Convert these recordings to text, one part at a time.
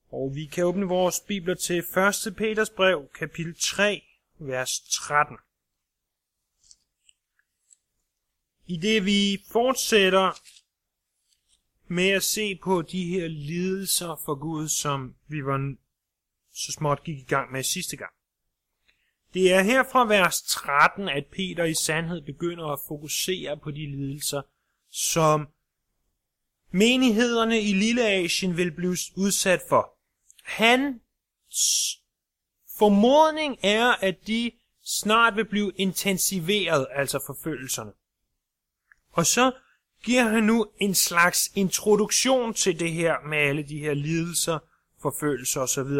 Og vi kan åbne vores bibler til 1. Peters brev, kapitel 3, vers 13. I det vi fortsætter med at se på de her lidelser for Gud, som vi var så småt gik i gang med sidste gang. Det er her fra vers 13, at Peter i sandhed begynder at fokusere på de lidelser, som menighederne i Lilleasien vil blive udsat for. Hans formodning er, at de snart vil blive intensiveret, altså forfølgelserne. Og så giver han nu en slags introduktion til det her med alle de her lidelser, forfølgelser osv.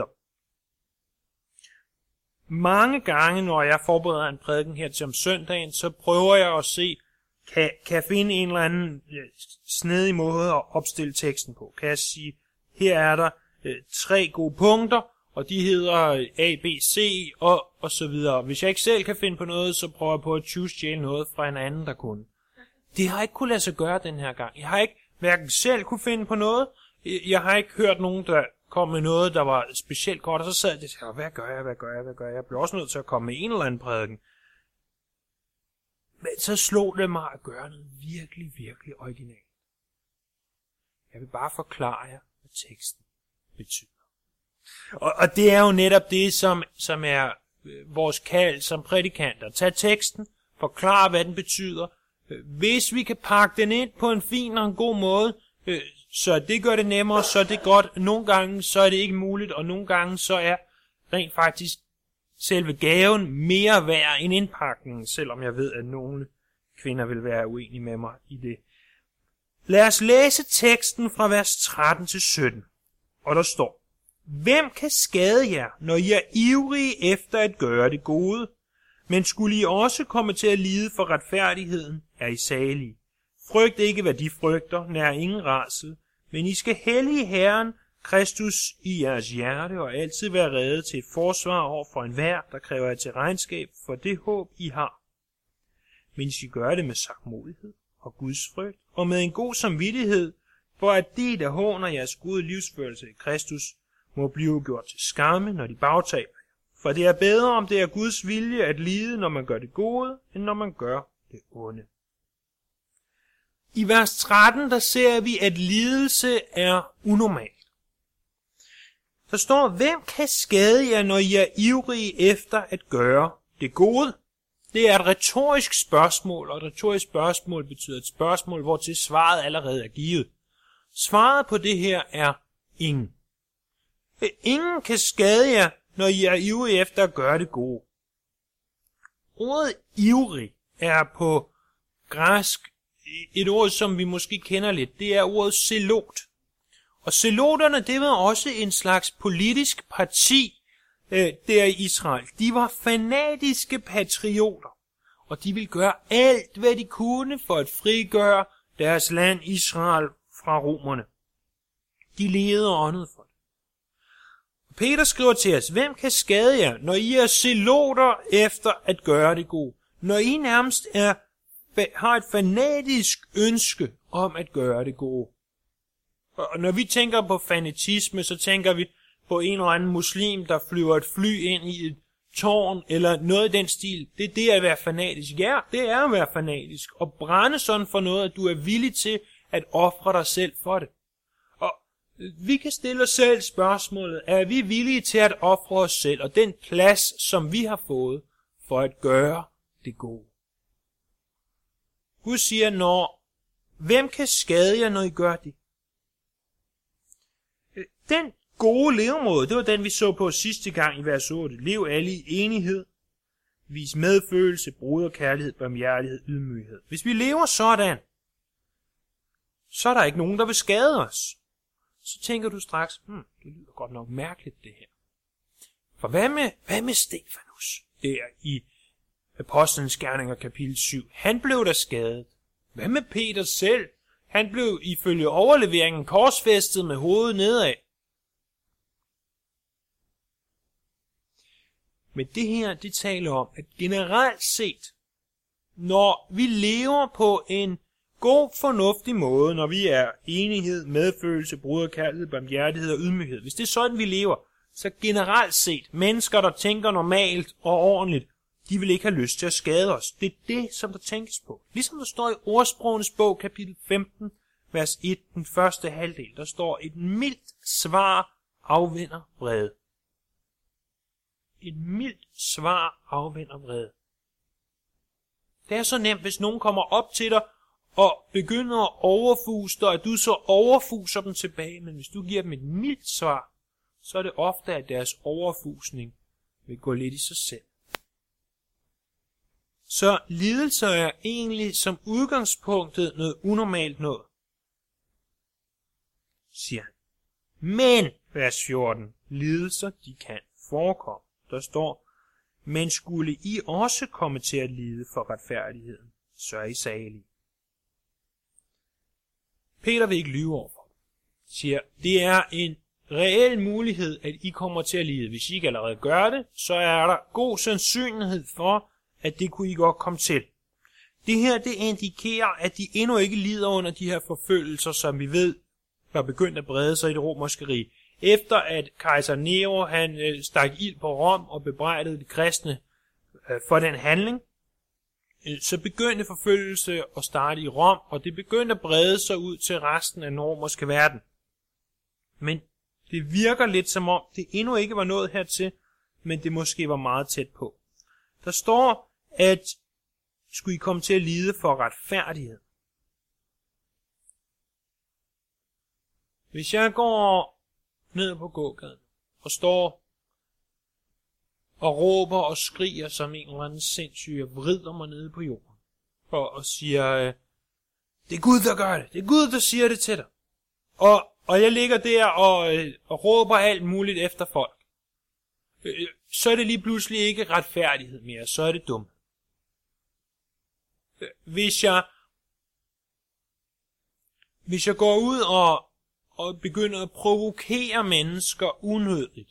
Mange gange, når jeg forbereder en prædiken her til om søndagen, så prøver jeg at se, kan jeg finde en eller anden snedig måde at opstille teksten på. Kan jeg sige, her er der 3 gode punkter, og de hedder A, B, C og så videre. Hvis jeg ikke selv kan finde på noget, så prøver jeg på at stjæle noget fra en anden, der kunne. Det har ikke kunne lade sig gøre den her gang. Jeg har ikke hverken selv kunne finde på noget, jeg har ikke hørt nogen, der kom med noget, der var specielt godt, og så sad det og hvad gør jeg? Jeg blev også nødt til at komme med en eller anden prædiken. Men så slog det mig at gøre noget virkelig originalt. Jeg vil bare forklare jer, hvad teksten betyder. Og det er jo netop det, som er vores kald som prædikanter. Tag teksten, forklare, hvad den betyder. Hvis vi kan pakke den ind på en fin og en god måde, så det gør det nemmere, så er det godt. Nogle gange så er det ikke muligt, og nogle gange så er rent faktisk selve gaven mere værd end indpakningen, selvom jeg ved, at nogle kvinder vil være uenige med mig i det. Lad os læse teksten fra vers 13 til 17, og der står: Hvem kan skade jer, når I er ivrige efter at gøre det gode? Men skulle I også komme til at lide for retfærdigheden, er I salige. Frygt ikke, hvad de frygter, nær ingen rædsel, men I skal hellige Herren, Kristus, i jeres hjerte, og altid være rede til et forsvar over for enhver, der kræver jer til regnskab for det håb, I har. Men I skal gøre det med sagtmodighed og Guds frygt, og med en god samvittighed, for at de, der håner jeres gode livsførelse i Kristus, må blive gjort til skamme, når de bagtaler jer. For det er bedre, om det er Guds vilje at lide, når man gør det gode, end når man gør det onde. I vers 13, der ser vi, at lidelse er unormal. Der står: Hvem kan skade jer, når I er ivrige efter at gøre det gode? Det er et retorisk spørgsmål, og et retorisk spørgsmål betyder et spørgsmål, hvor til svaret allerede er givet. Svaret på det her er ingen. Ingen kan skade jer, når I er ivrige efter at gøre det gode. Ordet ivrig er på græsk et ord, som vi måske kender lidt. Det er ordet zelot. Og zeloterne, det var også en slags politisk parti der i Israel. De var fanatiske patrioter, og de ville gøre alt, hvad de kunne for at frigøre deres land Israel fra romerne. De levede og åndede for det. Peter skriver til os: Hvem kan skade jer, når I er zeloter efter at gøre det gode? Når I nærmest har et fanatisk ønske om at gøre det gode. Og når vi tænker på fanatisme, så tænker vi på en eller anden muslim, der flyver et fly ind i et tårn, eller noget i den stil. Det er det at være fanatisk. Ja, det er at være fanatisk. Og brænde sådan for noget, at du er villig til at ofre dig selv for det. Og vi kan stille os selv spørgsmålet: er vi villige til at ofre os selv og den plads, som vi har fået, for at gøre det gode? Gud siger, hvem kan skade jer, når I gør det? Den gode levemåde, det var den, vi så på sidste gang i vers 8. Lev alle i enighed, vis medfølelse, broderkærlighed, barmhjertighed, ydmyghed. Hvis vi lever sådan, så er der ikke nogen, der vil skade os. Så tænker du straks, det lyder godt nok mærkeligt det her. For hvad med Stefanus der i Apostlenes Gerninger kapitel 7? Han blev da skadet. Hvad med Peter selv? Han blev ifølge overleveringen korsfæstet med hovedet nedad. Men det her, det taler om, at generelt set, når vi lever på en god, fornuftig måde, når vi er enighed, medfølelse, broderkærlighed, barmhjertighed og ydmyghed. Hvis det er sådan, vi lever, så generelt set, mennesker, der tænker normalt og ordentligt, de vil ikke have lyst til at skade os. Det er det, som der tænkes på. Ligesom der står i Ordsprogenes bog, kapitel 15, vers 1, den første halvdel, der står, et mildt svar afvender vrede. Et mildt svar afvender vrede. Det er så nemt, hvis nogen kommer op til dig og begynder at overfuse dig, at du så overfuser dem tilbage. Men hvis du giver dem et mildt svar, så er det ofte, at deres overfusning vil gå lidt i sig selv. Så lidelser er egentlig som udgangspunktet noget unormalt noget, siger han. Men, vers 14, lidelser de kan forekomme. Der står, men skulle I også komme til at lide for retfærdigheden, så er I salige. Peter vil ikke lyve overfor dem. Siger, det er en reel mulighed, at I kommer til at lide. Hvis I ikke allerede gør det, så er der god sandsynlighed for, at det kunne I godt komme til. Det her, det indikerer, at de endnu ikke lider under de her forfølgelser, som vi ved, var begyndt at brede sig i det romerske rige. Efter at kejser Nero, han stak ild på Rom og bebrejdede de kristne for den handling, så begyndte forfølgelse at starte i Rom, og det begyndte at brede sig ud til resten af den romerske verden. Men det virker lidt som om, det endnu ikke var nået hertil, men det måske var meget tæt på. Der står, at skulle I komme til at lide for retfærdighed. Hvis jeg går ned på gågaden og står og råber og skriger som en eller anden sindssyg og vrider mig nede på jorden og siger, det er Gud, der gør det. Det er Gud, der siger det til dig. Og jeg ligger der og råber alt muligt efter folk. Så er det lige pludselig ikke retfærdighed mere, så er det dumt. Hvis jeg går ud og begynder at provokere mennesker unødigt.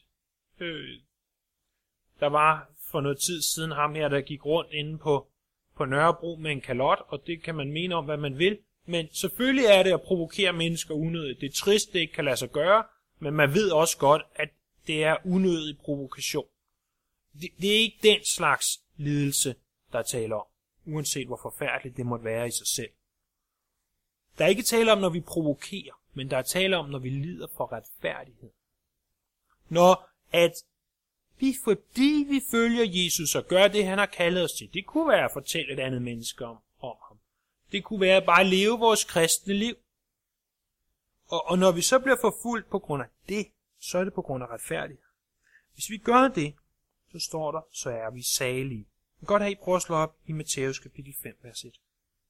Der var for noget tid siden ham her, der gik rundt inde på Nørrebro med en kalot, og det kan man mene om, hvad man vil. Men selvfølgelig er det at provokere mennesker unødigt. Det er trist, det ikke kan lade sig gøre, men man ved også godt, at det er unødig provokation. Det er ikke den slags lidelse, der taler om, uanset hvor forfærdeligt det måtte være i sig selv. Der er ikke tale om, når vi provokerer, men der er tale om, når vi lider for retfærdighed. Når at fordi vi følger Jesus og gør det, han har kaldet os til, det kunne være at fortælle et andet menneske om ham. Det kunne være bare at leve vores kristne liv. Og når vi så bliver forfulgt på grund af det, så er det på grund af retfærdighed. Hvis vi gør det, så står der, så er vi salige. Jeg kan godt have I prøve at slå op i Matthæus kapitel 5, vers 1.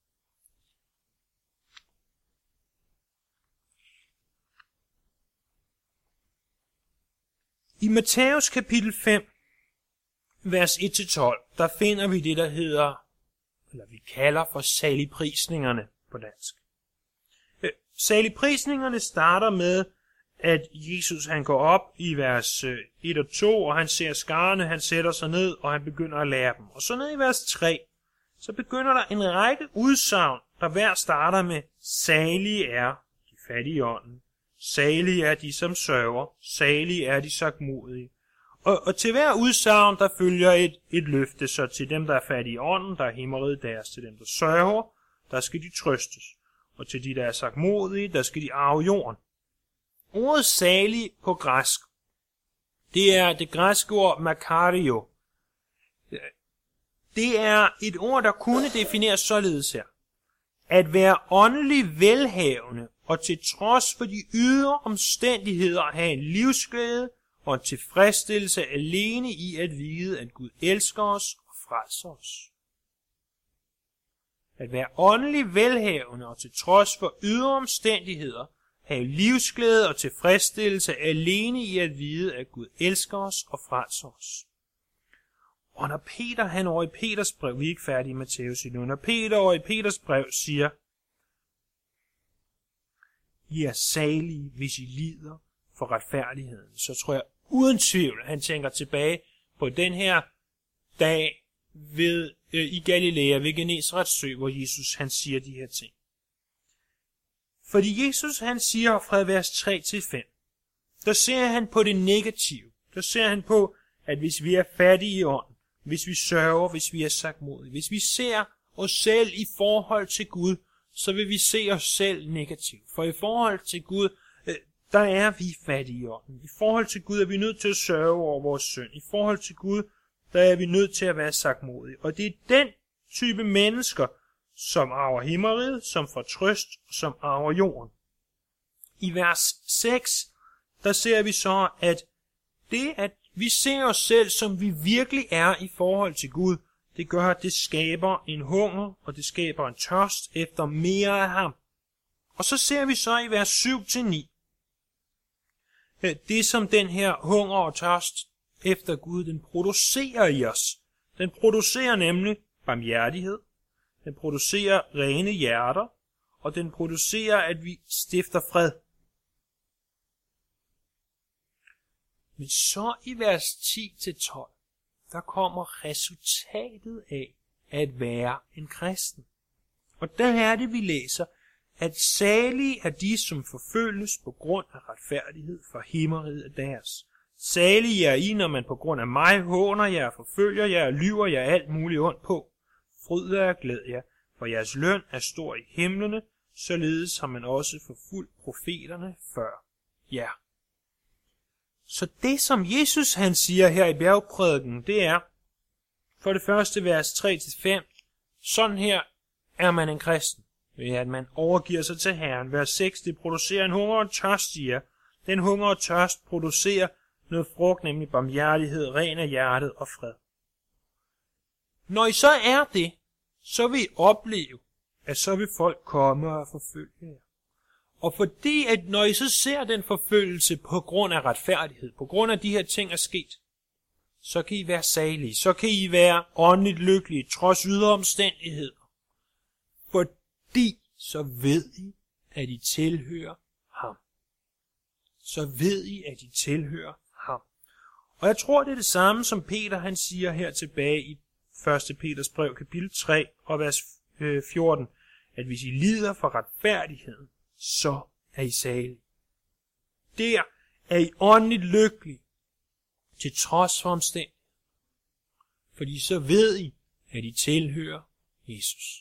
I Matthæus kapitel 5, vers 1-12, der finder vi det, der hedder, eller vi kalder for saligprisningerne på dansk. Saligprisningerne starter med, at Jesus han går op i vers 1 og 2, og han ser skarne, han sætter sig ned, og han begynder at lære dem. Og så ned i vers 3, så begynder der en række udsagn, der hver starter med, salige er de fattige i ånden, salige er de, som sørger, salige er de sagtmodige. Og til hver udsagn, der følger et løfte, så til dem, der er fattige i ånden, der er himmeriget deres, til dem, der sørger, der skal de trøstes. Og til de, der er sagtmodige, der skal de arve jorden. Ordet salig på græsk, det er det græske ord makario. Det er et ord, der kunne defineres således her. At være åndelig velhavende og til trods for de ydre omstændigheder have en livsglæde og en tilfredsstillelse alene i at vide, at Gud elsker os og frelser os. At være åndelig velhavende og til trods for ydre omstændigheder have livsglæde og tilfredsstillelse alene i at vide, at Gud elsker os og frelser os. Og når Peter, han over i Peters brev, vi er ikke færdige i Matthæus endnu, når Peter over i Peters brev siger, I er salige, hvis I lider for retfærdigheden, så tror jeg uden tvivl, han tænker tilbage på den her dag i Galilea ved Genesarets sø, hvor Jesus han siger de her ting. Fordi Jesus han siger fra vers 3-5, der ser han på det negative. Der ser han på, at hvis vi er fattige i ånden, hvis vi sørger, hvis vi er sagtmodige, hvis vi ser os selv i forhold til Gud, så vil vi se os selv negativt. For i forhold til Gud, der er vi fattige i ånden. I forhold til Gud er vi nødt til at sørge over vores synd. I forhold til Gud, der er vi nødt til at være sagtmodige. Og det er den type mennesker, som arver himmeriget, som får trøst, som arver jorden. I vers 6, der ser vi så, at det, at vi ser os selv, som vi virkelig er i forhold til Gud, det gør, at det skaber en hunger, og det skaber en tørst efter mere af ham. Og så ser vi så i vers 7-9, det som den her hunger og tørst efter Gud, den producerer i os. Den producerer nemlig barmhjertighed, den producerer rene hjerter, og den producerer, at vi stifter fred. Men så i vers 10-12, der kommer resultatet af at være en kristen. Og der er det, vi læser, at salige er de, som forfølges på grund af retfærdighed, for himmeriget er deres. Salige er I, når man på grund af mig håner jer, forfølger jer og lyver jer alt muligt ondt på. Fryd jer og glæd jer, for jeres løn er stor i himlene, således har man også forfulgt profeterne før jer. Så det, som Jesus han siger her i bjergprædiken, det er, for det første vers 3-5, sådan her er man en kristen, ved at man overgiver sig til Herren. Vers 6, det producerer en hunger og tørst i jer. Den hunger og tørst producerer noget frugt, nemlig barmhjertighed, ren af hjertet og fred. Når I så er det, så vil I opleve, at så vil folk komme og forfølge jer. Og fordi, at når I så ser den forfølgelse på grund af retfærdighed, på grund af de her ting er sket, så kan I være salige, så kan I være åndeligt lykkelige, trods ydre omstændigheder. Fordi så ved I, at I tilhører ham. Så ved I, at I tilhører ham. Og jeg tror, det er det samme, som Peter han siger her tilbage i 1. Peters brev, kapitel 3 og vers 14, at hvis I lider for retfærdigheden, så er I salige. Der er I åndeligt lykkelige, til trods for omstændigheder. Fordi så ved I, at I tilhører Jesus.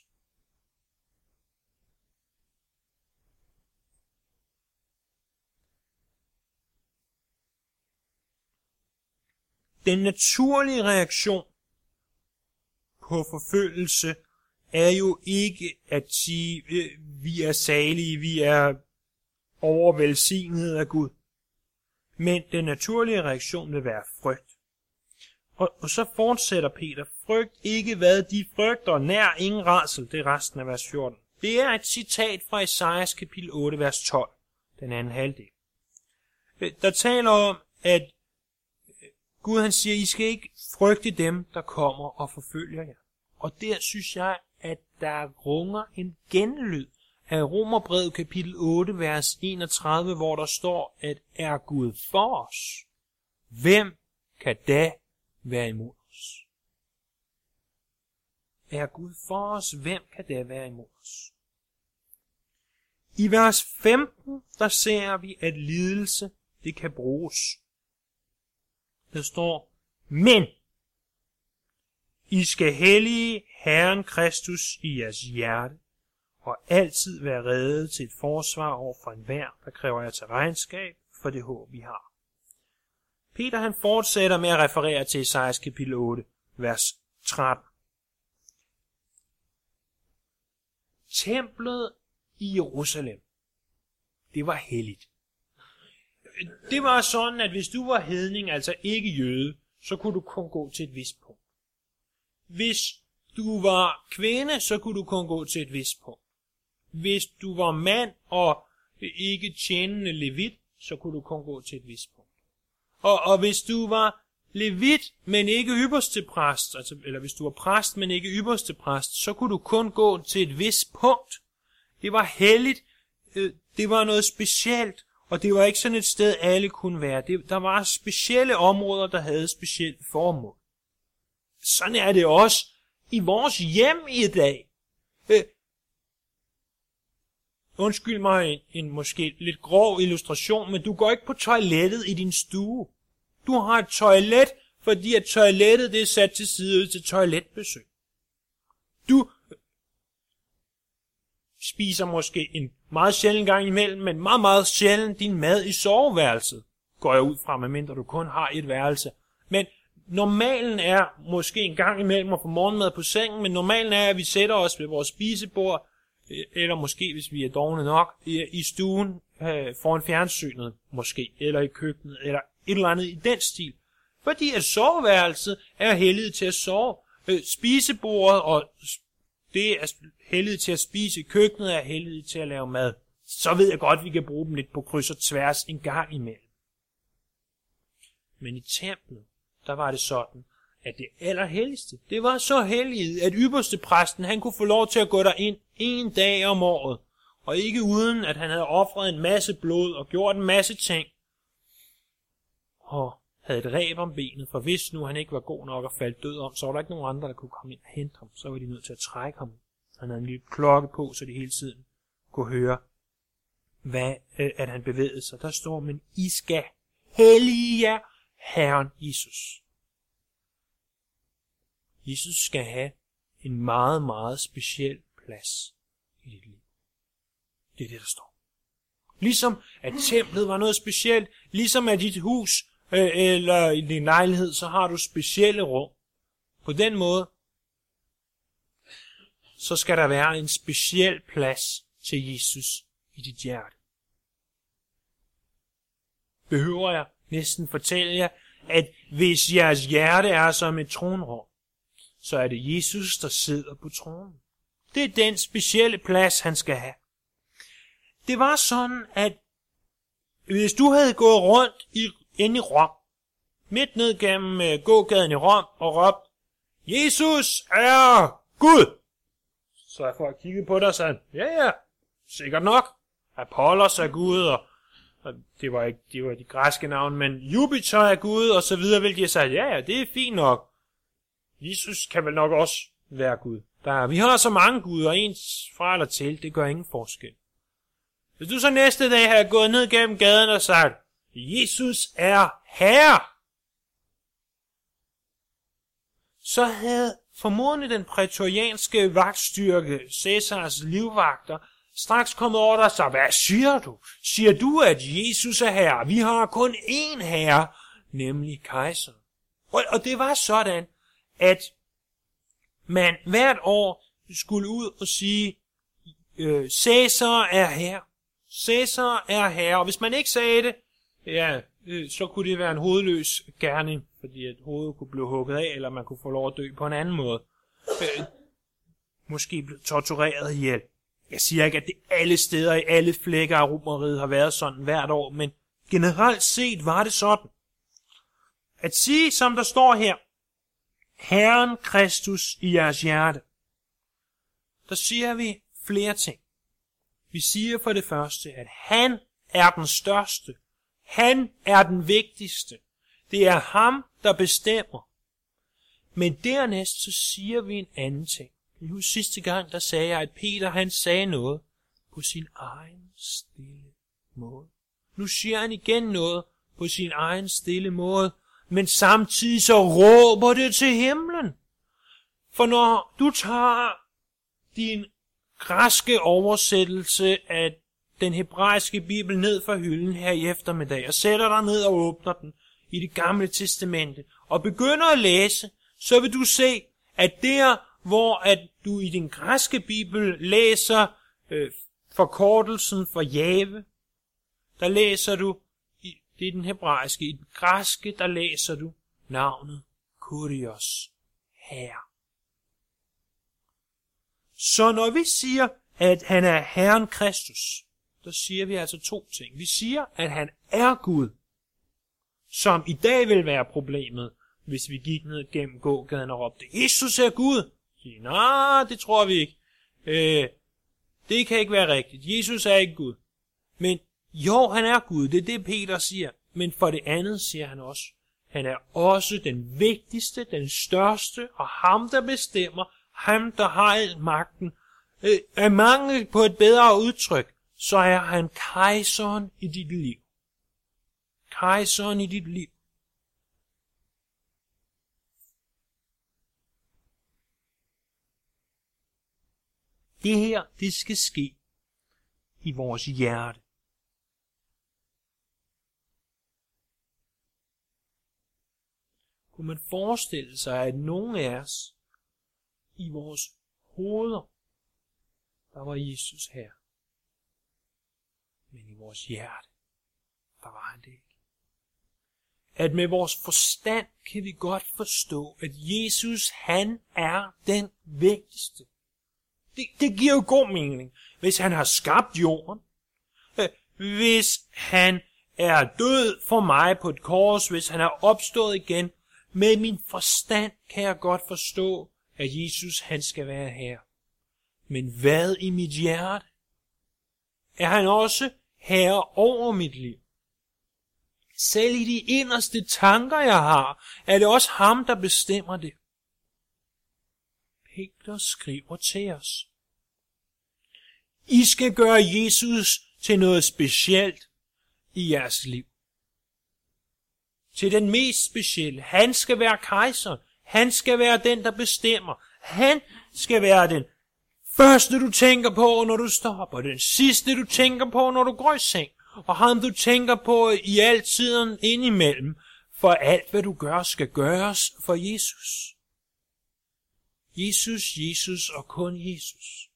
Den naturlige reaktion på forfølgelse er jo ikke at sige, vi er salige, vi er overvelsignet af Gud. Men den naturlige reaktion vil være frygt. Og så fortsætter Peter, frygt ikke hvad de frygter, nær ingen rædsel, det er resten af vers 14. Det er et citat fra Esajas kapitel 8, vers 12, den anden halvdel. Der taler om, at Gud han siger, I skal ikke frygte dem, der kommer og forfølger jer. Og der synes jeg, at der runger en genlyd af Romerbrevet kapitel 8, vers 31, hvor der står, at er Gud for os, hvem kan da være imod os? Er Gud for os, hvem kan da være imod os? I vers 15, der ser vi, at lidelse, det kan bruges. Der står, men I skal hellige Herren Kristus i jeres hjerte, og altid være rede til et forsvar over for enhver, der kræver jer til regnskab for det håb, vi har. Peter han fortsætter med at referere til Esajas kapitel 8, vers 13. Templet i Jerusalem, det var helligt. Det var sådan, at hvis du var hedning, altså ikke jøde, så kunne du kun gå til et vist punkt. Hvis du var kvinde, så kunne du kun gå til et vist punkt. Hvis du var mand og ikke tjenende levit, så kunne du kun gå til et vist punkt. Og hvis du var levit, men ikke ypperste præst, altså, eller hvis du var præst, men ikke ypperste præst, så kunne du kun gå til et vist punkt. Det var helligt, det var noget specielt, og det var ikke sådan et sted, alle kunne være. Der var specielle områder, der havde specielt formål. Sådan er det også i vores hjem i dag. undskyld mig, en måske lidt grov illustration, men du går ikke på toilettet i din stue. Du har et toilet, fordi at toilettet det er sat til side til toiletbesøg. Du spiser måske en meget sjælden gang imellem, men meget, meget sjældent din mad i soveværelset, går jeg ud fra, medmindre du kun har et værelse. Men normalen er måske en gang imellem at få morgenmad på sengen, men normalen er, at vi sætter os ved vores spisebord, eller måske, hvis vi er dovne nok, i stuen foran fjernsynet, måske, eller i køkkenet, eller et eller andet i den stil. Fordi at soveværelset er helliget til at sove. Spisebordet og det er helliget til at spise, køkkenet er helliget til at lave mad. Så ved jeg godt, at vi kan bruge dem lidt på kryds og tværs en gang imellem. Men i templet, der var det sådan, at det allerhelligste, det var så helligt, at ypperste præsten, han kunne få lov til at gå derind en dag om året, og ikke uden, at han havde ofret en masse blod og gjort en masse ting, og havde et reb om benet, for hvis nu han ikke var god nok og faldt død om, så var der ikke nogen andre, der kunne komme ind og hente ham. Så var de nødt til at trække ham. Han havde en lille klokke på, så de hele tiden kunne høre, at han bevægede sig. Der står, men I skal hellige jer Herren Jesus. Jesus skal have en meget, meget speciel plads i dit liv. Det er det, der står. Ligesom at templet var noget specielt, ligesom at dit hus eller i din lejlighed, så har du specielle rum. På den måde, så skal der være en speciel plads til Jesus i dit hjerte. Behøver jeg næsten fortælle jer, at hvis jeres hjerte er som et tronrum, så er det Jesus, der sidder på tronen. Det er den specielle plads, han skal have. Det var sådan, at hvis du havde gået rundt inde i Rom, midt ned gennem gågaden i Rom, og råbt, Jesus er Gud! Så er folk kigget på dig og sagde, ja, sikkert nok. Apollos er Gud, og det var de græske navne, men Jupiter er Gud, og så videre, hvilket jeg sagde, ja, det er fint nok. Jesus kan vel nok også være Gud. Vi har så mange guder, ens fra eller til, det gør ingen forskel. Hvis du så næste dag havde gået ned gennem gaden og sagt, Jesus er Herre, så havde formodentlig den prætorianske vagtstyrke, Cæsars livvagter, straks kommet over dig og sagt, hvad siger du? Siger du, at Jesus er Herre? Vi har kun én Herre, nemlig kejser. Og det var sådan, at man hvert år skulle ud og sige, Cæsar er Herre. Cæsar er Herre. Og hvis man ikke sagde det, ja, så kunne det være en hovedløs gerning, fordi at hovedet kunne blive hugget af, eller man kunne få lov at dø på en anden måde. Måske blive tortureret ihjel. Jeg siger ikke, at det alle steder i alle flækker af Romeriet har været sådan hvert år, men generelt set var det sådan. At sige, som der står her, Herren Kristus i jeres hjerte, der siger vi flere ting. Vi siger for det første, at han er den største. Han er den vigtigste. Det er ham, der bestemmer. Men dernæst så siger vi en anden ting. Sidste gang, der sagde jeg, at Peter han sagde noget på sin egen stille måde. Nu siger han igen noget på sin egen stille måde, men samtidig så råber det til himlen. For når du tager din græske oversættelse af den hebraiske bibel ned fra hylden her i eftermiddag, og sætter dig ned og åbner den i det gamle testamente, og begynder at læse, så vil du se, at der, hvor at du i din græske bibel læser forkortelsen for Jave, der læser du, det er den hebraiske, i den græske, der læser du navnet Kyrios, Herre. Så når vi siger, at han er Herren Kristus, der siger vi altså to ting. Vi siger, at han er Gud, som i dag vil være problemet, hvis vi gik ned gennem gågaden og råbte, Jesus er Gud. Nej, det tror vi ikke. Det kan ikke være rigtigt. Jesus er ikke Gud. Men jo, han er Gud. Det er det, Peter siger. Men for det andet siger han også, han er også den vigtigste, den største, og ham, der bestemmer, ham, der har al magten. Af mangel på et bedre udtryk, så er han kejseren i dit liv. Kejseren i dit liv. Det her, det skal ske i vores hjerte. Kunne man forestille sig, at nogen af os i vores hoveder, der var Jesus her, men i vores hjerte, der var han det ikke. At med vores forstand kan vi godt forstå, at Jesus, han er den vigtigste. Det giver jo god mening, hvis han har skabt jorden, hvis han er død for mig på et kors, hvis han er opstået igen. Med min forstand kan jeg godt forstå, at Jesus, han skal være her. Men hvad i mit hjerte? Er han også herre over mit liv? Selv i de inderste tanker, jeg har, er det også ham, der bestemmer det. Peter skriver til os. I skal gøre Jesus til noget specielt i jeres liv. Til den mest specielle. Han skal være kejser. Han skal være den, der bestemmer. Han skal være den første, du tænker på, når du står op, og den sidste, du tænker på, når du går i seng. Og ham, du tænker på i al tiden indimellem, for alt, hvad du gør, skal gøres for Jesus. Jesus, Jesus og kun Jesus.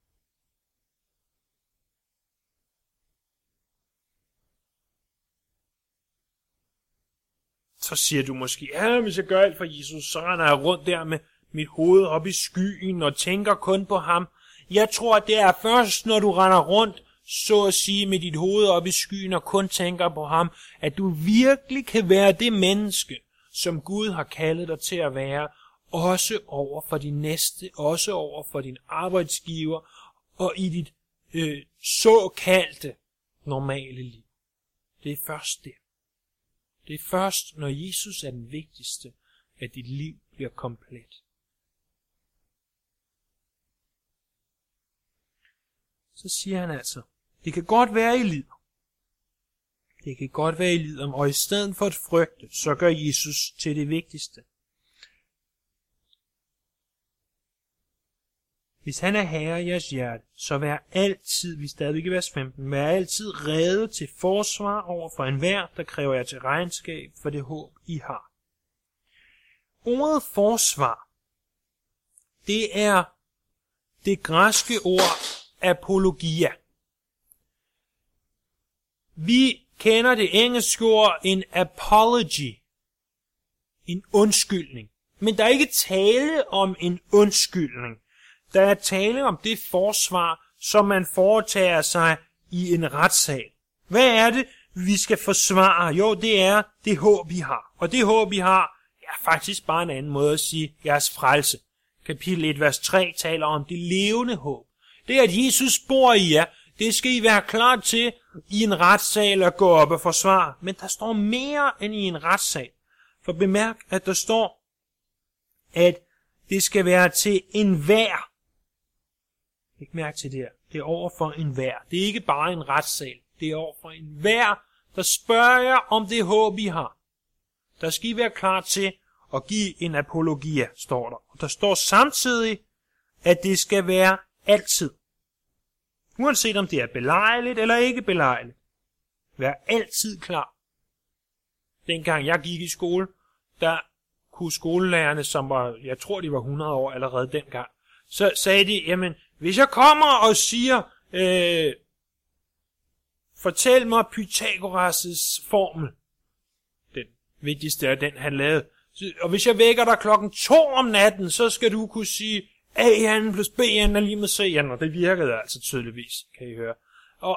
Så siger du måske, ja, hvis jeg gør alt for Jesus, så render jeg rundt der med mit hoved op i skyen og tænker kun på ham. Jeg tror, det er først, når du render rundt, så at sige, med dit hoved op i skyen og kun tænker på ham, at du virkelig kan være det menneske, som Gud har kaldet dig til at være, også over for din næste, også over for din arbejdsgiver og i dit såkaldte normale liv. Det er først det. Det er først, når Jesus er den vigtigste, at dit liv bliver komplet. Så siger han altså, det kan godt være, I lider. Det kan godt være, I lider, og i stedet for at frygte, så gør Jesus til det vigtigste. Hvis han er herre i jeres hjerte, så vær altid, vi stadig i vers 15, vær altid rede til forsvar over for enhver, der kræver jer til regnskab for det håb, I har. Ordet forsvar, det er det græske ord apologia. Vi kender det engelske ord en apology, en undskyldning. Men der er ikke tale om en undskyldning. Der er tale om det forsvar, som man foretager sig i en retssal. Hvad er det, vi skal forsvare? Jo, det er det håb, vi har. Og det håb, vi har, er faktisk bare en anden måde at sige jeres frelse. Kapitel 1, vers 3 taler om det levende håb. Det er, at Jesus bor i jer. Det skal I være klar til i en retssal at gå op og forsvare. Men der står mere end i en retssal. For bemærk, at der står, at det skal være til enhver. Læg mærke til det her. Det er over for enhver. Det er ikke bare en retssal. Det er over for enhver, der spørger jer om det håb, I har. Der skal I være klar til at give en apologia, står der. Og der står samtidig, at det skal være altid. Uanset om det er belejligt eller ikke belejligt. Vær altid klar. Dengang jeg gik i skole, der kunne skolelærerne, som var, jeg tror de var 100 år allerede dengang, så sagde de, jamen, hvis jeg kommer og siger, fortæl mig Pythagoras' formel, den vigtigste er den, han lavede, og hvis jeg vækker dig 2:00 om natten, så skal du kunne sige, AN plus BN er lige med CN, og det virkede altså tydeligvis, kan I høre. Og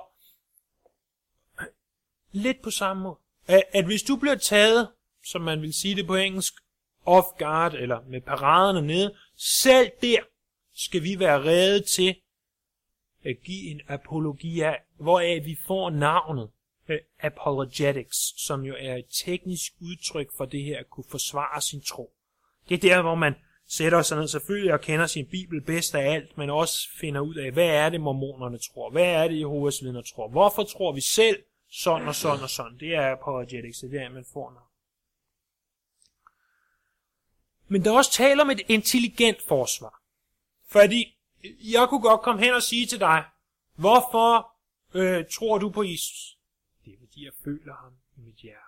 lidt på samme måde, at hvis du bliver taget, som man vil sige det på engelsk, off guard, eller med paraderne nede, selv der skal vi være rede til at give en apologia, hvoraf vi får navnet apologetics, som jo er et teknisk udtryk for det her at kunne forsvare sin tro. Det er der, hvor man sætter sig ned selvfølgelig og kender sin bibel bedst af alt, men også finder ud af, hvad er det mormonerne tror, hvad er det Jehovas vidner tror, hvorfor tror vi selv sådan og sådan og sådan. Det er apologetics, det er der, man får noget. Men der er også tale om et intelligent forsvar. Fordi jeg kunne godt komme hen og sige til dig, hvorfor tror du på Jesus? Det er fordi jeg føler ham i mit hjerte.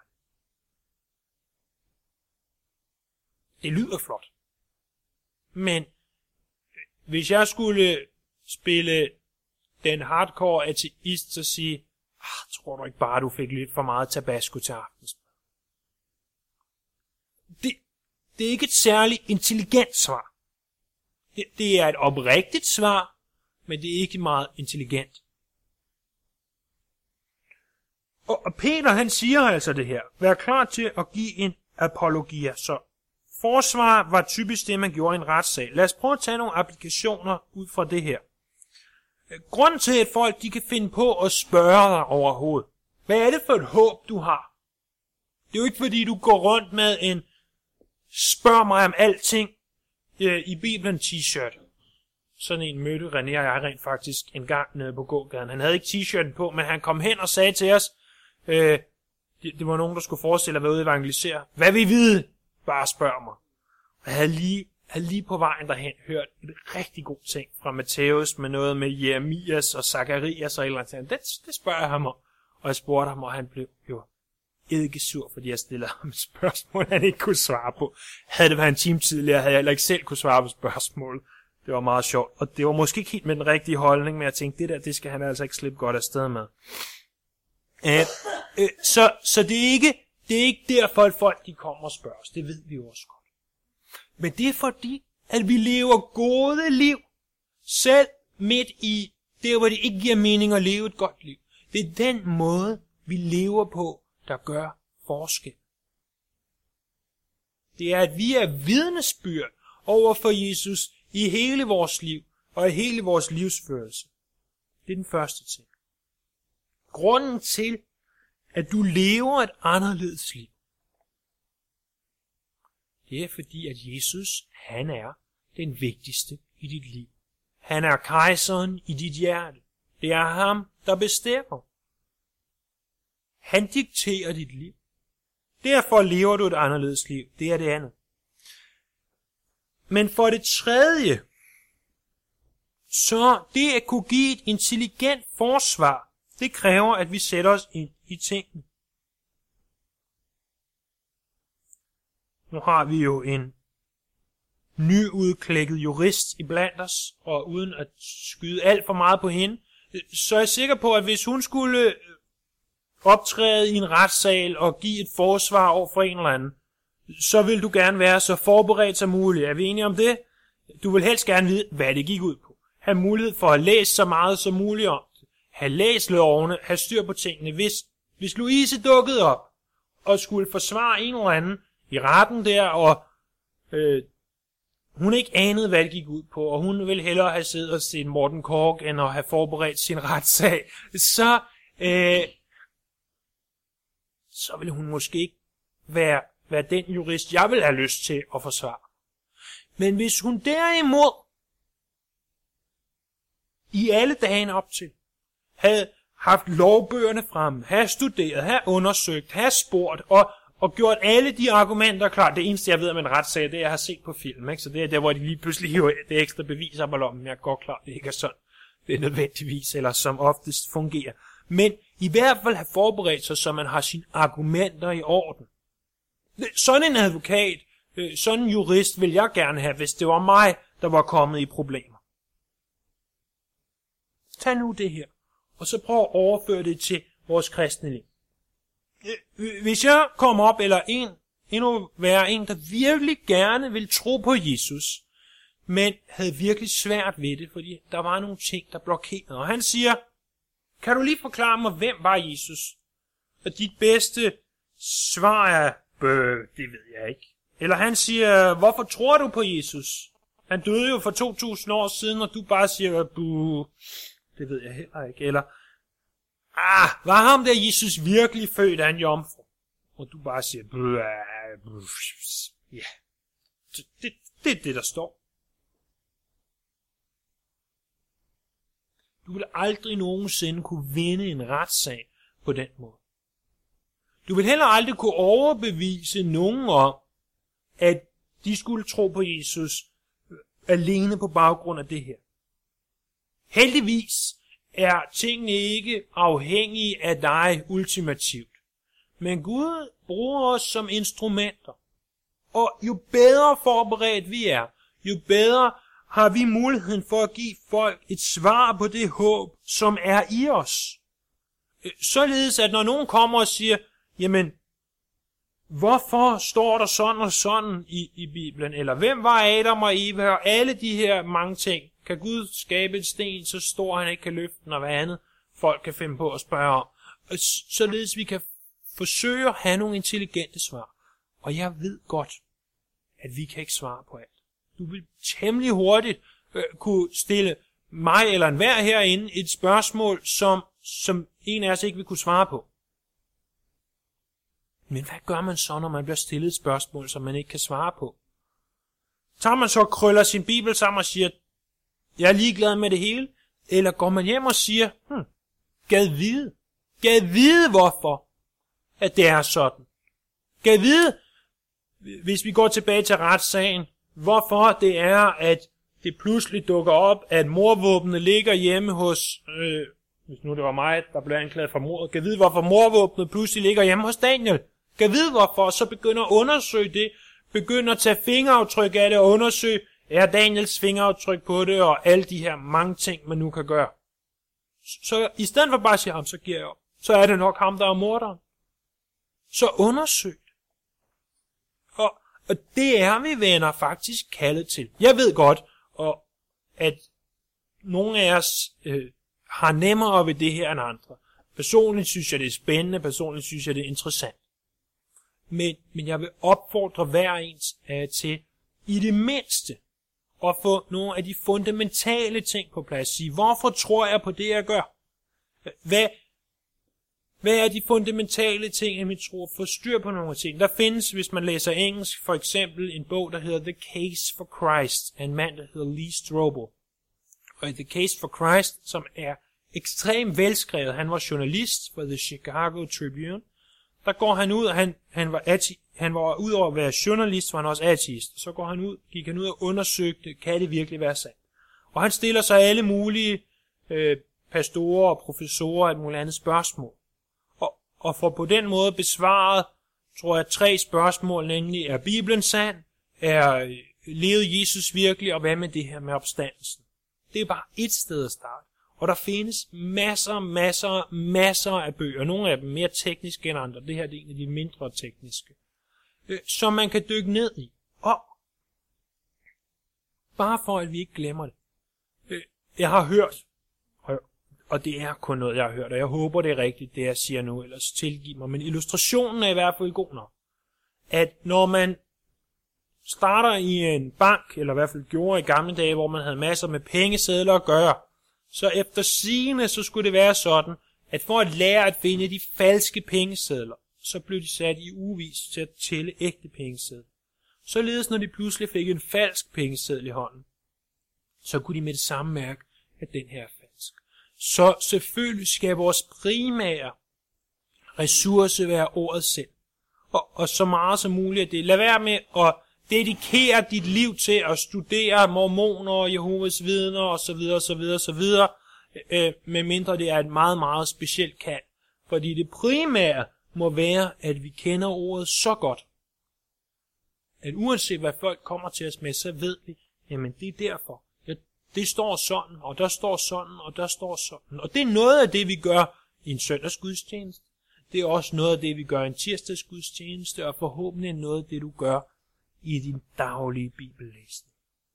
Det lyder flot. Men hvis jeg skulle spille den hardcore ateist, så sige, tror du ikke bare, du fik lidt for meget tabasco til aftensmad? Det er ikke et særligt intelligent svar. Det er et oprigtigt svar, men det er ikke meget intelligent. Og Peter han siger altså det her. Vær klar til at give en apologia. Så forsvar var typisk det, man gjorde i en retssag. Lad os prøve at tage nogle applikationer ud fra det her. Grunden til, at folk de kan finde på at spørge dig overhovedet. Hvad er det for et håb, du har? Det er jo ikke fordi, du går rundt med en spørg mig om alting i Bibelen t-shirt. Sådan en mødte René og jeg rent faktisk en gang nede på gågaden. Han havde ikke t-shirten på, men han kom hen og sagde til os, det var nogen, der skulle forestille at være ude og evangelisere. Hvad vil I vide? Bare spørg mig. Og jeg havde lige på vejen derhen hørt en rigtig god ting fra Matthæus med noget med Jeremias og Zakarias og et eller andet. Det spørger jeg ham om. Og jeg spurgte ham, og han blev jo ikke sur, fordi jeg stillede ham et spørgsmål, han ikke kunne svare på. Havde det været en time tidligere, havde jeg heller ikke selv kunne svare på spørgsmål. Det var meget sjovt. Og det var måske ikke helt med den rigtige holdning, men jeg tænkte, det skal han altså ikke slippe godt afsted med. Så det er ikke derfor, at folk de kommer og spørger os. Det ved vi jo også godt. Men det er fordi, at vi lever gode liv, selv midt i det, hvor det ikke giver mening at leve et godt liv. Det er den måde, vi lever på, der gør forskel. Det er, at vi er vidnesbyrd over for Jesus i hele vores liv og i hele vores livsførelse. Det er den første ting. Grunden til, at du lever et anderledes liv, det er fordi, at Jesus, han er den vigtigste i dit liv. Han er kejseren i dit hjerte. Det er ham, der bestemmer. Han dikterer dit liv. Derfor lever du et anderledes liv. Det er det andet. Men for det tredje, så det at kunne give et intelligent forsvar, det kræver, at vi sætter os ind i tingene. Nu har vi jo en nyudklækket jurist iblandt os, og uden at skyde alt for meget på hende, så er jeg sikker på, at hvis hun skulle optræde i en retssal og give et forsvar over for en eller anden, så vil du gerne være så forberedt som muligt. Er vi enige om det? Du vil helst gerne vide, hvad det gik ud på. Have mulighed for at læse så meget som muligt om det. Have læst lovene, have styr på tingene. Hvis Louise dukkede op og skulle forsvare en eller anden i retten der, og hun ikke anede, hvad det gik ud på, og hun ville hellere have siddet og set Morten Korch, end at have forberedt sin retssag, så ville hun måske ikke være den jurist, jeg vil have lyst til at forsvare. Men hvis hun derimod i alle dagene op til havde haft lovbøgerne frem, have studeret, have undersøgt, have spurgt og gjort alle de argumenter klar. Det eneste, jeg ved om en retssag, det er, jeg har set på film. Ikke? Så det er der, hvor de lige pludselig hiver det ekstra bevis op af lommen. Jeg er godt klar, det ikke er sådan. Det er nødvendigvis, eller som oftest fungerer. Men i hvert fald have forberedt sig, så man har sine argumenter i orden. Sådan en advokat, sådan en jurist vil jeg gerne have, hvis det var mig, der var kommet i problemer. Tag nu det her, og så prøv at overføre det til vores kristne liv. Hvis jeg kommer op, eller endnu værre en, der virkelig gerne vil tro på Jesus, men havde virkelig svært ved det, fordi der var nogle ting, der blokerede. Og han siger, kan du lige forklare mig, hvem var Jesus? Og dit bedste svar er, det ved jeg ikke. Eller han siger, hvorfor tror du på Jesus? Han døde jo for 2000 år siden, og du bare siger, det ved jeg heller ikke. Eller, var ham der Jesus virkelig født af en jomfru? Og du bare siger, ja. Det er det, der står. Du vil aldrig nogensinde kunne vinde en retssag på den måde. Du vil heller aldrig kunne overbevise nogen om, at de skulle tro på Jesus alene på baggrund af det her. Heldigvis er tingene ikke afhængige af dig ultimativt. Men Gud bruger os som instrumenter. Og jo bedre forberedt vi er, jo bedre har vi muligheden for at give folk et svar på det håb, som er i os. Således at når nogen kommer og siger, jamen, hvorfor står der sådan og sådan i Bibelen? Eller hvem var Adam og Eva? Og alle de her mange ting. Kan Gud skabe en sten, så stor han ikke kan løfte den, og hvad andet folk kan finde på at spørge om. Således vi kan forsøge at have nogle intelligente svar. Og jeg ved godt, at vi kan ikke svare på alt. Du vil temmelig hurtigt kunne stille mig eller enhver herinde et spørgsmål, som en af os ikke vil kunne svare på. Men hvad gør man så, når man bliver stillet et spørgsmål, som man ikke kan svare på? Tager man så og krøller sin bibel sammen og siger, jeg er ligeglad med det hele? Eller går man hjem og siger, gad vide hvorfor, at det er sådan? Gad vide, hvis vi går tilbage til retssagen, hvorfor det er, at det pludselig dukker op, at mordvåbnet ligger hjemme hos, hvis nu det var mig, der blev anklaget for mordet, gad vide, hvorfor mordvåbnet pludselig ligger hjemme hos Daniel? Gad vide hvorfor, så begynder at undersøge det, begynder at tage fingeraftryk af det og undersøge, er Daniels fingeraftryk på det, og alle de her mange ting, man nu kan gøre. Så i stedet for bare at sige ham, så giver jeg op. Så er det nok ham, der er morderen. Så undersøg det. Og det er vi venner faktisk kaldet til. Jeg ved godt, at nogle af os har nemmere ved det her end andre. Personligt synes jeg, det er spændende. Personligt synes jeg, det er interessant. Men jeg vil opfordre hver ens til i det mindste at få nogle af de fundamentale ting på plads. Sige, hvorfor tror jeg på det, jeg gør? Hvad er de fundamentale ting i mit tro? Få styr på nogle ting. Der findes, hvis man læser engelsk, for eksempel en bog, der hedder The Case for Christ, af en mand, der hedder Lee Strobel. Og The Case for Christ, som er ekstremt velskrevet, han var journalist for The Chicago Tribune, der går han ud, og han var ud over at være journalist, var han også ateist. Så gik han ud og undersøgte, kan det virkelig være sandt? Og han stiller sig alle mulige pastorer og professorer og et muligt andet spørgsmål. Og får på den måde besvaret, tror jeg, 3 spørgsmål, nemlig er Bibelen sand, levede Jesus virkelig, og hvad med det her med opstandelsen? Det er bare et sted at starte. Og der findes masser af bøger, nogle af dem mere tekniske end andre, det her er en af de mindre tekniske, som man kan dykke ned i. Og bare for at vi ikke glemmer det. Jeg har hørt, og det er kun noget, jeg har hørt, og jeg håber, det er rigtigt, det jeg siger nu, ellers tilgiv mig. Men illustrationen er i hvert fald god nok. At når man starter i en bank, eller i hvert fald gjorde i gamle dage, hvor man havde masser med pengesedler at gøre, så efter sigende, så skulle det være sådan, at for at lære at finde de falske pengesedler, så blev de sat i ugevis til at tælle ægte pengesedler. Således, når de pludselig fik en falsk pengeseddel i hånden, så kunne de med det samme mærke, at den her er falsk. Så selvfølgelig skal vores primære ressource være ordet selv. Og så meget som muligt af det. Lad være med at dedikere dit liv til at studere mormoner og Jehovas vidner osv. Medmindre det er et meget, meget specielt kald. Fordi det primære må være, at vi kender ordet så godt, at uanset hvad folk kommer til os med, så ved vi, jamen det er derfor. Det står sådan, og der står sådan, og der står sådan. Og det er noget af det, vi gør i en søndagsgudstjeneste. Det er også noget af det, vi gør i en tirsdagsgudstjeneste, og forhåbentlig noget af det, du gør i din daglige bibellæsning.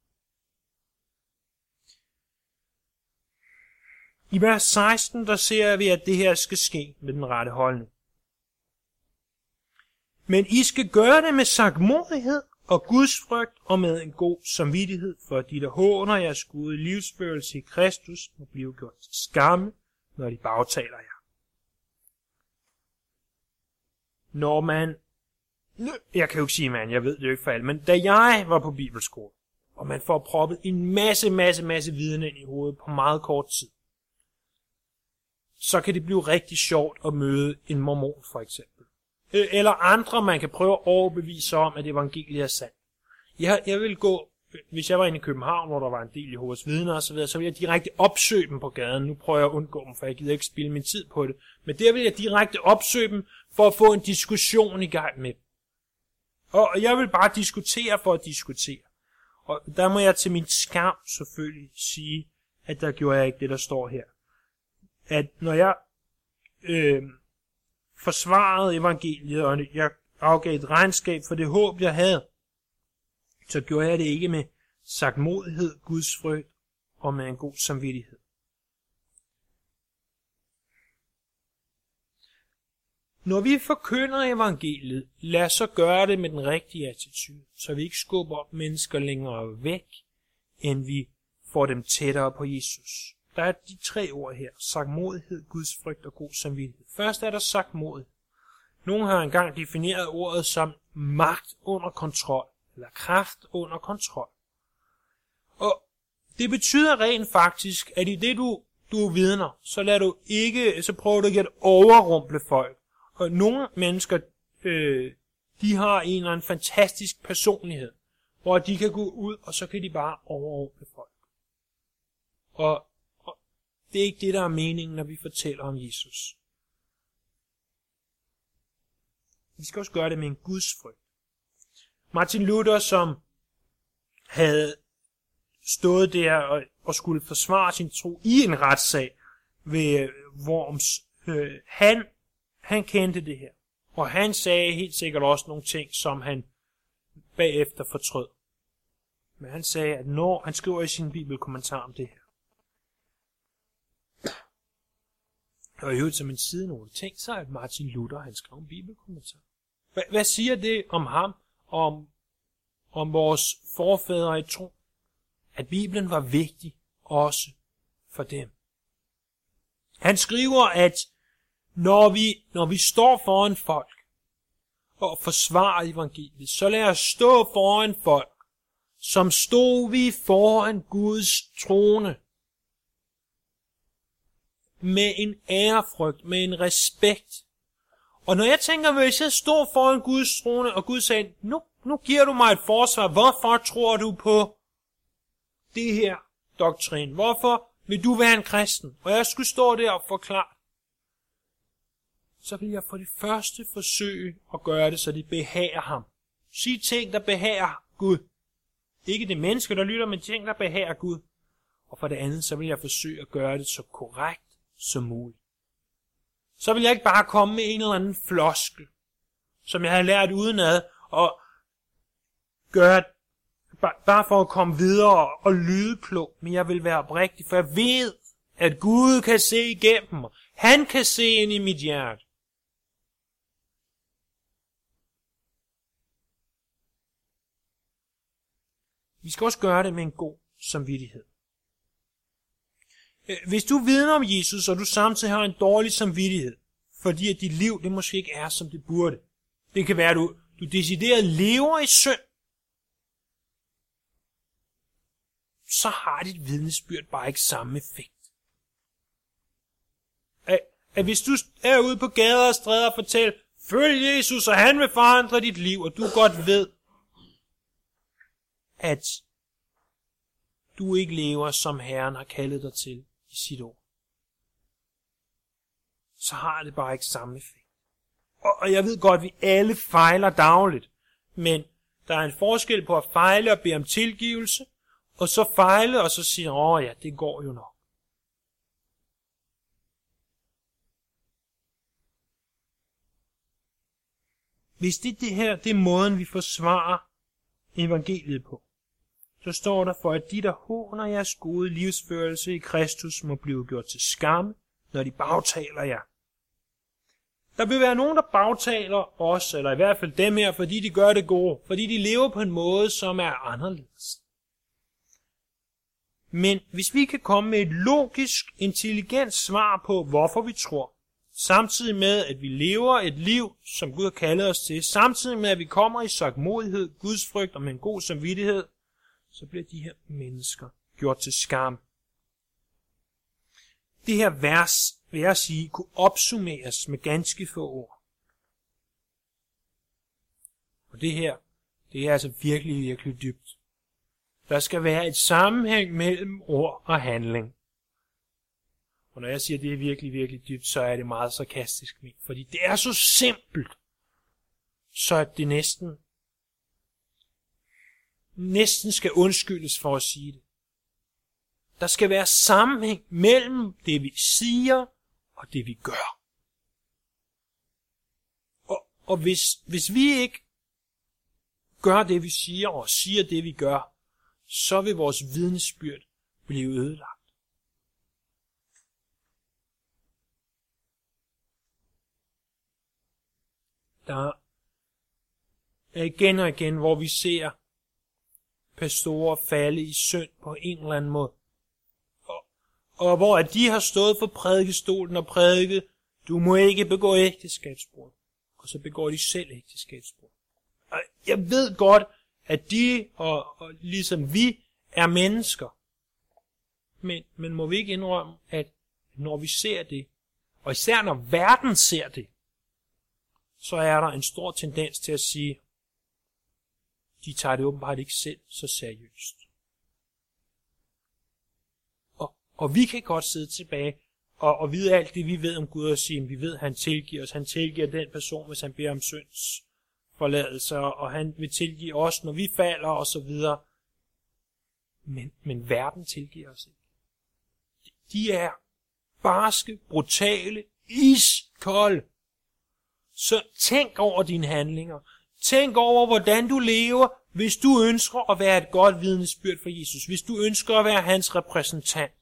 I vers 16, der ser vi, at det her skal ske med den rette holdning. Men I skal gøre det med sagtmodighed og gudsfrygt og med en god samvittighed, for de, der håner jeres gode livsførelse i Kristus, må blive gjort til skamme, når de bagtaler jer. Når man Jeg kan jo ikke sige, mand, jeg ved det jo ikke for alle, men da jeg var på bibelskole, og man får proppet en masse viden ind i hovedet på meget kort tid, så kan det blive rigtig sjovt at møde en mormon for eksempel. Eller andre, man kan prøve at overbevise om, at evangeliet er sandt. Jeg vil gå, hvis jeg var inde i København, hvor der var en del Jehovas vidner osv., så vil jeg direkte opsøge dem på gaden. Nu prøver jeg at undgå dem, for jeg gider ikke spilde min tid på det. Men der vil jeg direkte opsøge dem for at få en diskussion i gang med dem. Og jeg vil bare diskutere for at diskutere. Og der må jeg til min skam selvfølgelig sige, at der gjorde jeg ikke det, der står her. At når jeg forsvarede evangeliet, og jeg afgav et regnskab for det håb, jeg havde, så gjorde jeg det ikke med sagtmodighed, Guds frygt og med en god samvittighed. Når vi forkynder evangeliet, lad os så gøre det med den rigtige attitude, så vi ikke skubber mennesker længere væk, end vi får dem tættere på Jesus. Der er de 3 ord her: sagtmodighed, Guds frygt og god samvittighed. Først er der sagtmodighed. Nogen har engang defineret ordet som magt under kontrol, eller kraft under kontrol. Og det betyder rent faktisk, at i det du vidner, så prøver du ikke at overrumple folk. Og nogle mennesker, de har en eller anden fantastisk personlighed, hvor de kan gå ud, og så kan de bare overrumple folk. Og det er ikke det, der er meningen, når vi fortæller om Jesus. Vi skal også gøre det med en Guds frygt. Martin Luther, som havde stået der og skulle forsvare sin tro i en retssag ved Worms, han kendte det her. Og han sagde helt sikkert også nogle ting, som han bagefter fortrød. Men han sagde, at når han skriver i sin bibelkommentar om det her, og i øvrigt som en sidenote, tænk så, at Martin Luther, han skrev en bibelkommentar. Hvad siger det om ham, om vores forfædre i tro? At Bibelen var vigtig også for dem. Han skriver, at når vi står foran folk og forsvarer evangeliet, så lad os stå foran folk, som stod vi foran Guds trone. Med en ærefrygt, med en respekt. Og når jeg tænker, hvis jeg står foran Guds trone, og Gud sagde, nu giver du mig et forsvar, hvorfor tror du på det her doktrin? Hvorfor vil du være en kristen? Og jeg skulle stå der og forklare, så vil jeg for det første forsøge at gøre det, så det behager ham. Sig ting, der behager Gud. Ikke det menneske, der lytter, men ting, der behager Gud. Og for det andet, så vil jeg forsøge at gøre det så korrekt som muligt. Så vil jeg ikke bare komme med en eller anden floskel, som jeg har lært udenad, og gøre bare for at komme videre og lyde klog, men jeg vil være oprigtig, for jeg ved, at Gud kan se igennem mig. Han kan se ind i mit hjerte. Vi skal også gøre det med en god samvittighed. Hvis du vidner om Jesus, og du samtidig har en dårlig samvittighed, fordi at dit liv det måske ikke er, som det burde. Det kan være, at du decideret lever i synd. Så har dit vidnesbyrd bare ikke samme effekt. At hvis du er ude på gader og stræder og fortæller, følg Jesus, og han vil forandre dit liv, og du godt ved, at du ikke lever, som Herren har kaldet dig til i sit ord, så har det bare ikke samme effekt. Og jeg ved godt, at vi alle fejler dagligt, men der er en forskel på at fejle og bede om tilgivelse, og så fejle og så sige, ja, det går jo nok. Hvis det her, det er måden, vi forsvarer evangeliet på, så står der for, at de, der håner jeres gode livsførelse i Kristus, må blive gjort til skamme, når de bagtaler jer. Der vil være nogen, der bagtaler os, eller i hvert fald dem her, fordi de gør det gode, fordi de lever på en måde, som er anderledes. Men hvis vi kan komme med et logisk, intelligent svar på, hvorfor vi tror, samtidig med, at vi lever et liv, som Gud har kaldet os til, samtidig med, at vi kommer i sagtmodighed, Guds frygt og med en god samvittighed, så bliver de her mennesker gjort til skam. Det her vers, vil jeg sige, kunne opsummeres med ganske få ord. Og det her, det er altså virkelig, virkelig dybt. Der skal være et sammenhæng mellem ord og handling. Og når jeg siger, at det er virkelig, virkelig dybt, så er det meget sarkastisk ment. Fordi det er så simpelt, så at det næsten skal undskyldes for at sige det. Der skal være sammenhæng mellem det, vi siger, og det, vi gør. Og hvis vi ikke gør det, vi siger, og siger det, vi gør, så vil vores vidnesbyrd blive ødelagt. Der er igen og igen, hvor vi ser pastorer falde i synd på en eller anden måde. Og hvor at de har stået for prædikestolen og prædiket, du må ikke begå ægteskabsbrud. Og så begår de selv ægteskabsbrud. Og jeg ved godt, at de og ligesom vi er mennesker. Men må vi ikke indrømme, at når vi ser det, og især når verden ser det, så er der en stor tendens til at sige, de tager det åbenbart ikke selv så seriøst. Og vi kan godt sidde tilbage og vide alt det, vi ved om Gud, og sige, vi ved, at han tilgiver os. Han tilgiver den person, hvis han beder om synds forladelse, og han vil tilgive os, når vi falder, og så videre. Men verden tilgiver os ikke. De er barske, brutale, iskolde. Så tænk over dine handlinger. Tænk over, hvordan du lever, hvis du ønsker at være et godt vidnesbyrd for Jesus. Hvis du ønsker at være hans repræsentant.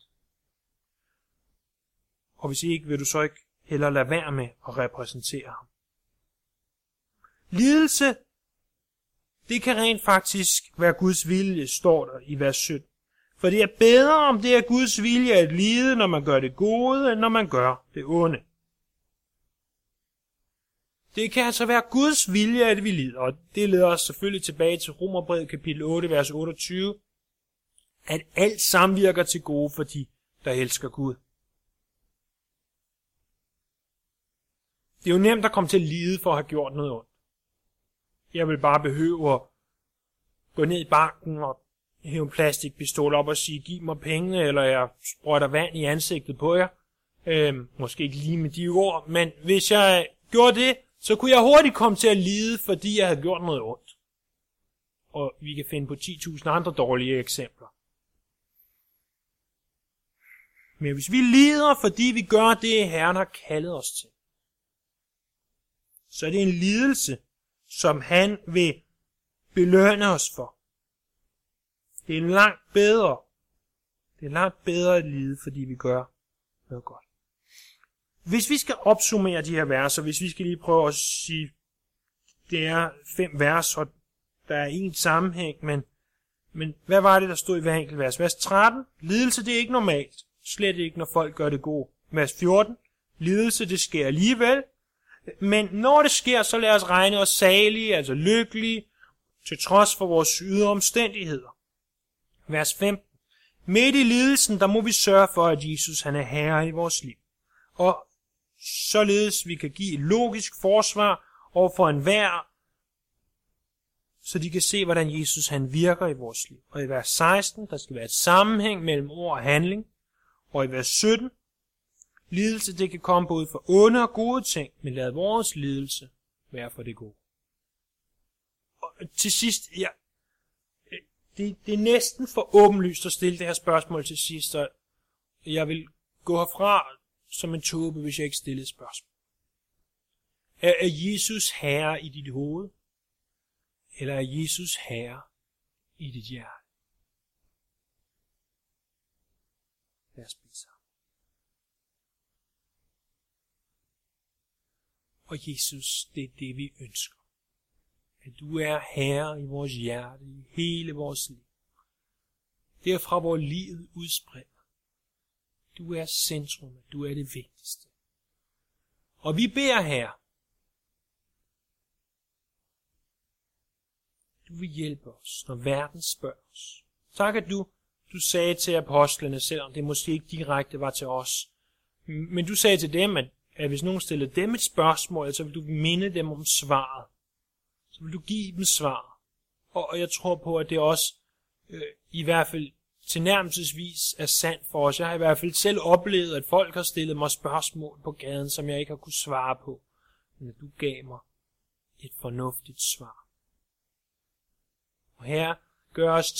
Og hvis ikke, vil du så ikke hellere lade være med at repræsentere ham. Lidelse, det kan rent faktisk være Guds vilje, står der i vers 17. For det er bedre, om det er Guds vilje at lide, når man gør det gode, end når man gør det onde. Det kan altså være Guds vilje, at vi lider, og det leder os selvfølgelig tilbage til Romerbrevet kapitel 8, vers 28, at alt samvirker til gode for de, der elsker Gud. Det er jo nemt at komme til at lide for at have gjort noget ondt. Jeg vil bare behøve at gå ned i banken og hæve en plastikpistol op og sige, giv mig penge, eller jeg sprøjter vand i ansigtet på jer. Måske ikke lige med de ord, men hvis jeg gjorde det, så kunne jeg hurtigt komme til at lide, fordi jeg havde gjort noget ondt. Og vi kan finde på 10.000 andre dårlige eksempler. Men hvis vi lider, fordi vi gør det, Herren har kaldet os til, så er det en lidelse, som han vil belønne os for. Det er langt bedre at lide, fordi vi gør noget godt. Hvis vi skal opsummere de her verser, hvis vi skal lige prøve at sige, det er 5 vers, og der er en sammenhæng, men hvad var det, der stod i hver enkelt vers? Vers 13, lidelse det er ikke normalt, slet ikke når folk gør det gode. Vers 14, lidelse det sker alligevel, men når det sker, så lad os regne os salige, altså lykkelige, til trods for vores ydre omstændigheder. Vers 15, midt i lidelsen, der må vi sørge for, at Jesus han er herre i vores liv. Og således vi kan give et logisk forsvar over for enhver, så de kan se, hvordan Jesus han virker i vores liv. Og i vers 16, der skal være et sammenhæng mellem ord og handling. Og i vers 17, lidelse det kan komme både for onde og gode ting, men lad vores lidelse være for det gode. Og til sidst, det er næsten for åbenlyst at stille det her spørgsmål til sidst, og jeg vil gå herfra som en tåbe, hvis jeg ikke stillede spørgsmål. Er Jesus herre i dit hoved? Eller er Jesus herre i dit hjerte? Lad os bede sammen. Og Jesus, det er det vi ønsker. At du er herre i vores hjerte, i hele vores liv. Derfra hvor livet udspringer. Du er centrum, du er det vigtigste. Og vi beder, Herre, du vil hjælpe os, når verden spørger os. Tak, at du sagde til apostlene, selvom det måske ikke direkte var til os, men du sagde til dem, at hvis nogen stillede dem et spørgsmål, så vil du minde dem om svaret. Så vil du give dem svar. Og jeg tror på, at det også i hvert fald tilnærmelsesvis er sandt for os. Jeg har i hvert fald selv oplevet, at folk har stillet mig spørgsmål på gaden, som jeg ikke har kunnet svare på. Men at du gav mig et fornuftigt svar. Og her gør os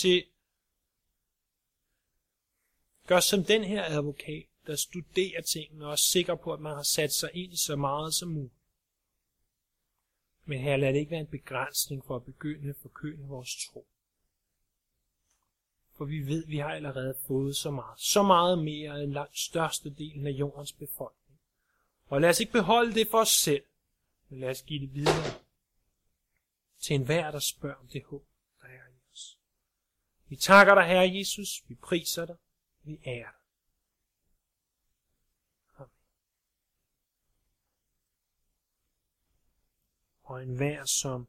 som den her advokat, der studerer tingene og er sikker på, at man har sat sig ind i så meget som muligt. Men her lad det ikke være en begrænsning for at begynde at forkynde vores tro. For vi ved, at vi har allerede fået så meget. Så meget mere end langt størstedelen af jordens befolkning. Og lad os ikke beholde det for os selv, men lad os give det videre til enhver, der spørger om det håb, der er i os. Vi takker dig, Herre Jesus. Vi priser dig. Vi ærer dig. Amen. Og enhver, som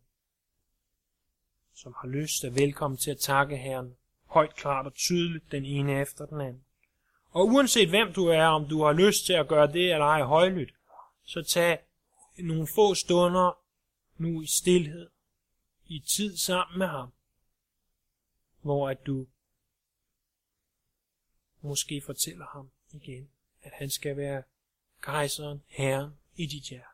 har lyst, er velkommen til at takke Herren højt, klart og tydeligt, den ene efter den anden. Og uanset hvem du er, om du har lyst til at gøre det eller ej højlydt, så tag nogle få stunder nu i stilhed, i tid sammen med ham, hvor at du måske fortæller ham igen, at han skal være kejseren, herren i dit hjerte.